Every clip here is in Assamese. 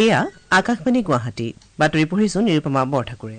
এয়া আকাশবাণী গুৱাহাটী বাতৰি পঢ়িছো নিৰুপমা বৰঠাকুৰে।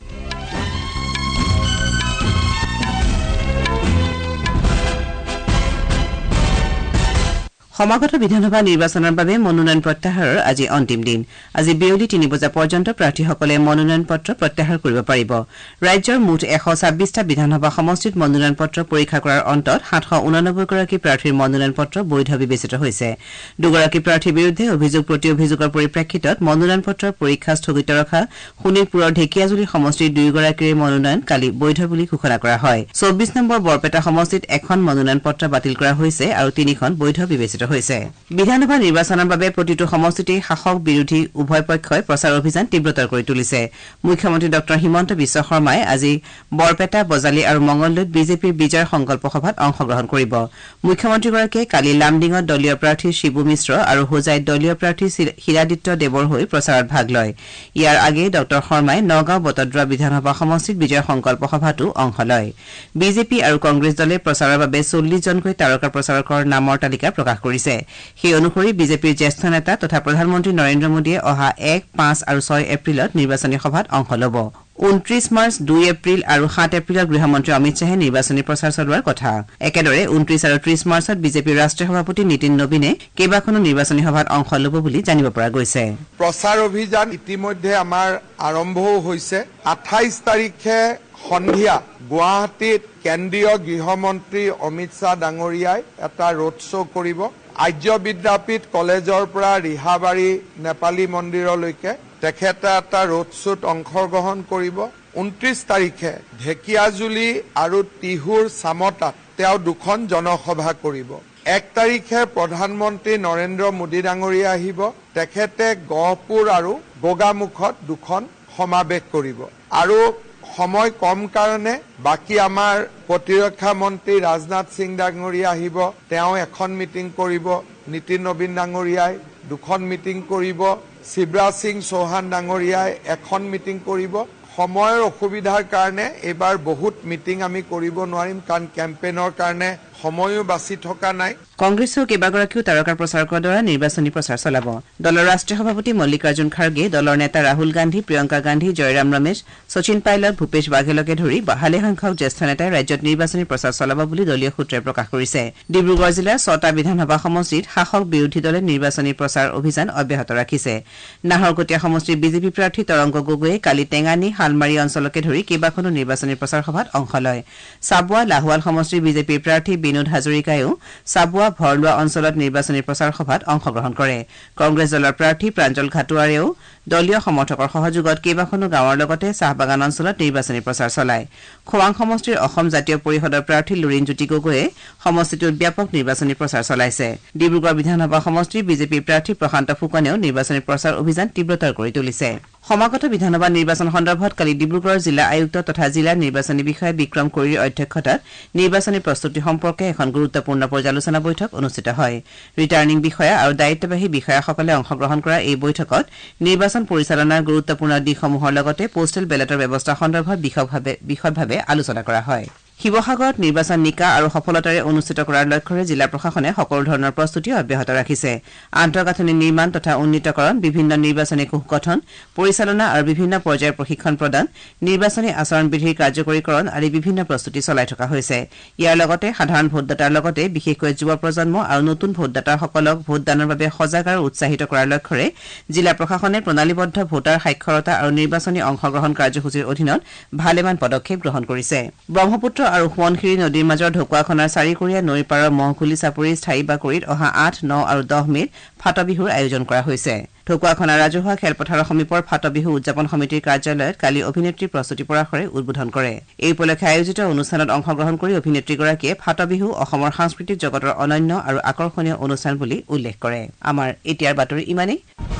সমাগত বিধানসভা নিৰ্বাচনৰ বাবে মনোনয়ন প্ৰত্যাহাৰৰ আজি অন্তিম দিন। আজি বিয়লি ৩ বজা পৰ্যন্ত প্ৰাৰ্থীসকলে মনোনয়ন পত্ৰ প্ৰত্যাহাৰ কৰিব পাৰিব। ৰাজ্যৰ মুঠ ১২৬টা বিধানসভা সমষ্টিত মনোনয়ন পত্ৰ পৰীক্ষা কৰাৰ অন্তত ৭৮৯ গৰাকী প্ৰাৰ্থীৰ মনোনয়ন পত্ৰ বৈধ বিবেচিত হৈছে। দুগৰাকী প্ৰাৰ্থীৰ বিৰুদ্ধে অভিযোগ প্ৰতি অভিযোগৰ পৰিপ্ৰেক্ষিতত মনোনয়ন পত্ৰৰ পৰীক্ষা স্থগিত ৰখা শোণিতপুৰৰ ঢেকিয়াজুলি সমষ্টিৰ দুয়োগৰাকীৰ মনোনয়ন কালি বৈধ বুলি ঘোষণা কৰা হয়। ২৪ নম্বৰ বৰপেটা সমষ্টিত এখন মনোনয়ন পত্ৰ বাতিল কৰা হৈছে আৰু ৩খন বৈধ বিবেচিত হৈছে। বিধানসভা নিৰ্বাচনৰ বাবে প্ৰতিটো সমষ্টিতেই শাসক বিৰোধী উভয় পক্ষই প্ৰচাৰ অভিযান তীব্ৰতৰ কৰি তুলিছে। মুখ্যমন্ত্ৰী ডঃ হিমন্ত বিশ্ব শৰ্মাই আজি বৰপেটা বজালী আৰু মঙলদৈত বিজেপিৰ বিজয় সংকল্প সভাত অংশগ্ৰহণ কৰিব। মুখ্যমন্ত্ৰীগৰাকীয়ে কালি লামডিঙত দলীয় প্ৰাৰ্থী শিবু মিশ্ৰ আৰু হোজাইত দলীয় প্ৰাৰ্থী হীৰাদিত্য দেৱৰ হৈ প্ৰচাৰত ভাগ লয়। ইয়াৰ আগেয়ে ডঃ শৰ্মাই নগাঁও বটদ্ৰৱা বিধানসভা সমষ্টিত বিজয় সংকল্প সভাতো অংশ লয়। বিজেপি আৰু কংগ্ৰেছ দলে প্ৰচাৰৰ বাবে ৪০জনকৈ তাৰকা প্ৰচাৰকৰ নামৰ তালিকা প্ৰকাশ কৰিছে। সেই অনুসৰি বিজেপিৰ জ্যেষ্ঠ নেতা তথা প্ৰধানমন্ত্ৰী নৰেন্দ্ৰ মোদীয়ে অহা ১, ৫ আৰু ৬ এপ্ৰিলত নিৰ্বাচনী সভাত অংশ ল'ব। ২৯ মাৰ্চ, ২ এপ্ৰিল আৰু ৭ এপ্ৰিলত গৃহমন্ত্ৰী অমিত শ্বাহে নিৰ্বাচনী প্ৰচাৰ চলোৱাৰ কথা। একেদৰে ২৯ আৰু ৩০ মাৰ্চত বিজেপিৰ ৰাষ্ট্ৰীয় সভাপতি নীতিন নবীনে কেইবাখনো নিৰ্বাচনী সভাত অংশ ল'ব বুলি জানিব পৰা গৈছে। প্ৰচাৰ অভিযান ইতিমধ্যে আমাৰ আৰম্ভও হৈছে। ২৮ তাৰিখে সন্ধিয়া গুৱাহাটীত কেন্দ্ৰীয় গৃহমন্ত্ৰী অমিত শ্বাহ ডাঙৰীয়াই এটা ৰোড শ্ব' কৰিব। আৰ্য বিদ্যাপীঠ কলেজৰ পৰা ৰিহাবাৰী নেপালী মন্দিৰলৈকে তেখেতে এটা ৰোড শ্ব'ত অংশগ্ৰহণ কৰিব। ২৯ তাৰিখে ঢেকিয়াজুলি আৰু টিহুৰ চামতাত তেওঁ ২খন জনসভা কৰিব। ১ তাৰিখে প্ৰধানমন্ত্ৰী নৰেন্দ্ৰ মোদী ডাঙৰীয়া আহিব। তেখেতে গহপুৰ আৰু গোগামুখত 2খন সমাৱেশ কৰিব। আৰু সময় কম কাৰণে বাকী আমাৰ প্ৰতিৰক্ষা মন্ত্ৰী ৰাজনাথ সিং ডাঙৰীয়া আহিব, তেওঁ এখন মিটিং কৰিব। নীতিন নবীন ডাঙৰীয়াই 2খন মিটিং কৰিব। শিৱৰাজ সিং চৌহান ডাঙৰীয়াই এখন মিটিং কৰিব। সময়ৰ অসুবিধাৰ কাৰণে এইবাৰ বহুত মিটিং আমি কৰিব নোৱাৰিম, কাৰণ কেম্পেইনৰ কাৰণে সময়ো বাছি থকা নাই। কংগ্ৰেছেও কেইবাগৰাকীও তাৰকাৰ প্ৰচাৰকৰ দ্বাৰা নিৰ্বাচনী প্ৰচাৰ চলাব। দলৰ ৰাষ্ট্ৰীয় সভাপতি মল্লিকাৰ্জুন খাৰ্গে, দলৰ নেতা ৰাহুল গান্ধী, প্ৰিয়ংকা গান্ধী, জয়ৰাম ৰমেশ, শচীন পাইলট, ভূপেশ বাঘেলকে ধৰি ভালেসংখ্যক জ্যেষ্ঠ নেতাই ৰাজ্যত নিৰ্বাচনী প্ৰচাৰ চলাব বুলি দলীয় সূত্ৰই প্ৰকাশ কৰিছে। ডিব্ৰুগড় জিলাৰ ৬টা বিধানসভা সমষ্টিত শাসক বিৰোধী দলে নিৰ্বাচনী প্ৰচাৰ অভিযান অব্যাহত ৰাখিছে। নাহৰকটীয়া সমষ্টিৰ বিজেপি প্ৰাৰ্থী তৰংগ গগৈয়ে কালি টেঙানী, শালমাৰী অঞ্চলকে ধৰি কেইবাখনো নিৰ্বাচনী প্ৰচাৰ সভাত অংশ লয়। চাবুৱা লাহোৱাল সমষ্টিৰ বিজেপিৰ প্ৰাৰ্থী বিনোদ হাজৰিকায়ো চাবুৱা ভৰলুৱা অঞ্চলত নিৰ্বাচনী প্ৰচাৰ সভাত অংশগ্ৰহণ কৰে। কংগ্ৰেছ দলৰ প্ৰাৰ্থী প্ৰাঞ্জল ঘাটোৱাৰেও দলীয় সমৰ্থকৰ সহযোগত কেইবাখনো গাঁৱৰ লগতে চাহবাগান অঞ্চলত নিৰ্বাচনী প্ৰচাৰ চলায়। খোৱাং সমষ্টিৰ অসম জাতীয় পৰিষদৰ প্ৰাৰ্থী লুৰিণজ্যোতি গগৈয়ে সমষ্টিটোত ব্যাপক নিৰ্বাচনী প্ৰচাৰ চলাইছে। ডিব্ৰুগড় বিধানসভা সমষ্টিৰ বিজেপিৰ প্ৰাৰ্থী প্ৰশান্ত ফুকনেও নিৰ্বাচনী প্ৰচাৰ অভিযান তীব্ৰতৰ কৰি তুলিছে। সমাগত বিধানসভা নিৰ্বাচন সন্দৰ্ভত কালি ডিব্ৰুগড়ৰ জিলা আয়ুক্ত তথা জিলাৰ নিৰ্বাচনী বিষয়া বিক্ৰম কোঁৱৰীৰ অধ্যক্ষতাত নিৰ্বাচনী প্ৰস্তুতি সম্পৰ্কে এখন গুৰুত্বপূৰ্ণ পৰ্যালোচনা বৈঠক অনুষ্ঠিত হয়। ৰিটাৰ্ণিং বিষয়া আৰু দায়িত্ববাহী বিষয়াসকলে অংশগ্ৰহণ কৰা এই বৈঠকত নিৰ্বাচন পৰিচালনাৰ গুৰুত্বপূৰ্ণ দিশসমূহৰ লগতে পোষ্টেল বেলটৰ ব্যৱস্থা সন্দৰ্ভত বিশদভাৱে আলোচনা কৰা হয়। শিৱসাগৰত নিৰ্বাচন নিকা আৰু সফলতাৰে অনুষ্ঠিত কৰাৰ লক্ষ্যৰে জিলা প্ৰশাসনে সকলো ধৰণৰ প্ৰস্তুতি অব্যাহত ৰাখিছে। আন্তঃগাঁথনি নিৰ্মাণ তথা উন্নীতকৰণ, বিভিন্ন নিৰ্বাচনী কোষ গঠন, পৰিচালনা আৰু বিভিন্ন পৰ্যায়ৰ প্ৰশিক্ষণ প্ৰদান, নিৰ্বাচনী আচৰণবিধিৰ কাৰ্যকৰীকৰণ আদি বিভিন্ন প্ৰস্তুতি চলাই থকা হৈছে। ইয়াৰ লগতে সাধাৰণ ভোটদাতাৰ লগতে বিশেষকৈ যুৱ প্ৰজন্ম আৰু নতুন ভোটদাতাসকলক ভোটদানৰ বাবে সজাগ আৰু উৎসাহিত কৰাৰ লক্ষ্যৰে জিলা প্ৰশাসনে প্ৰণালীবদ্ধ ভোটাৰ সাক্ষৰতা আৰু নিৰ্বাচনী অংশগ্ৰহণ কাৰ্যসূচীৰ অধীনত ভালেমান পদক্ষেপ গ্ৰহণ কৰিছে। ব্ৰহ্মপুত্ৰ আৰু সোৱণশিৰি নদীৰ মাজৰ ঢকুৱাখনাৰ চাৰিকৰীয়া নৈৰ পাৰৰ মহকুলি চাপৰি স্থায়ী বাকৰিত অহা ৮, ৯ আৰু ১০ মে'ত ফাট বিহুৰ আয়োজন কৰা হৈছে। ঢকুৱাখনা ৰাজহুৱা খেলপথাৰৰ সমীপৰ ফাট বিহু উদযাপন সমিতিৰ কাৰ্যালয়ত কালি অভিনেত্ৰী প্ৰস্তুতি পৰাশৰে উদ্বোধন কৰে। এই উপলক্ষে আয়োজিত অনুষ্ঠানত অংশগ্ৰহণ কৰি অভিনেত্ৰীগৰাকীয়ে ফাট বিহু অসমৰ সাংস্কৃতিক জগতৰ অনন্য আৰু আকৰ্ষণীয় অনুষ্ঠান বুলি উল্লেখ কৰে। আমাৰ এতিয়াৰ বাতৰি ইমানেই।